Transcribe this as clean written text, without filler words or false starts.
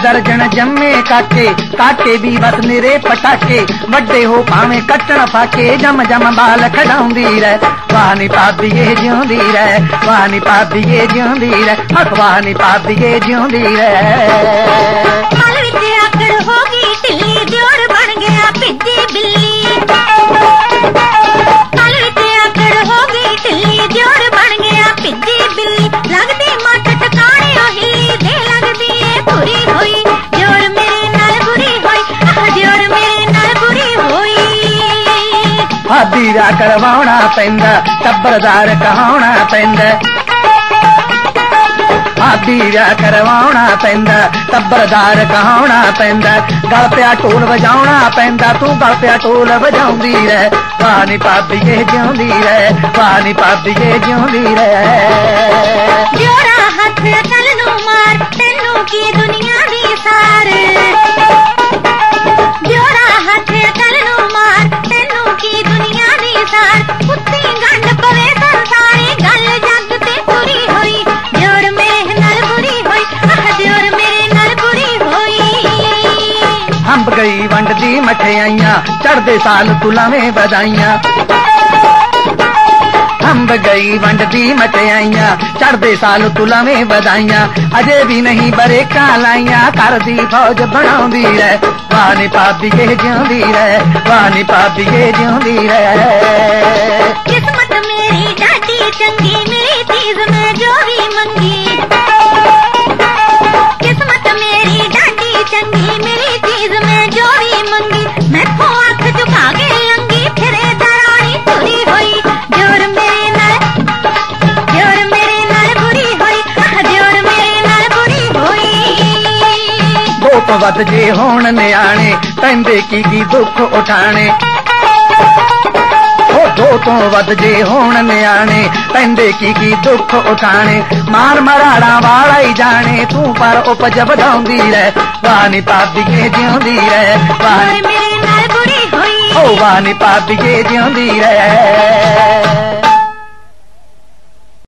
दर्जन जम्मे काके, काके भी बस निरे पटाके, वड्डे हो भावें कट्टण फाके, जम जम बाल खड़ाउंदी रह। वाह नी भाभीए जिउंदी रह, वाह नी भाभीए जिउंदी रह, वाह नी भाभीए जिउंदी रह। पल विच आकड़ हो गई ढिल्ली, दियोर बन गया भिज्जी बिल्ली। पल विच आकड़ हो गई ढिल्ली, दियोर बन गया भिज्जी बिल्ली। लगदी मत टकाने ओ हिल्ली, जे लगदी ए बुरी होई, दियोर मेरे नाल बुरी होई, दियोर मेरे नाल बुरी होई। भाभी दा करवाउणा पैंदा, टब्बरदार कहाउणा पैंदा। भाभी दा करवाउणा पैंदा, टब्बरदार कहाउणा पैंदा। गल पिया ढोल वजाउणा पैंदा, तू गल पिया ढोल वजाउंदी रह। वाह नी भाभीए जिउंदी रह, वाह नी भाभीए जिउंदी रह। जोरा हथ अकल नू मार, तैनू की दुनिया दी सार। जोरा हथ अकल नू मार, तैनू की दुनिया दी सार। कुत्ती गंढ पवे संसारे, गल जग ते तुरी होई, दियोर मेरे नाल बुरी होई, दियोर मेरे नाल बुरी होई। अंब गई वंडदी मठियाइयां, चढ़दे साल तुलावें बधाइयां। अंब गई वंडदी मठियाइयां, चढ़दे साल तुलावें बधाइयां। अजे भी नहीं बरेका लाइयां, करदी फौज बनाउंदी रह। वाह नी भाभीए जिउंदी रह, वाह नी भाभीए जिउंदी रह। किस्मत मेरी डाडी चंगी, मेरी चीज में जो भी मंगी। किस्मत मेरी डाडी चंगी, मेरी चीज में जो भी मंगी। मैं तो आंख झुका के लंगी, फिरे दरानी तुरी होई, दियोर मेरे नाल, दियोर मेरे नाल बुरी होई, दियोर मेरे नाल बुरी होई। दो तो वध जे होण नियाणे, पैंदे की दुख उठाणे। दो तो वध जे होण नियाणे, पैंदे की दुख उठाणे। मार मराड़ा वाला ही जाने, तू पर उपज वधाउंदी रह। वाह नी भाभीए जिउंदी रह, वाह मेरे नाल बुरी होई, वाह नी भाभीए जिउंदी रह।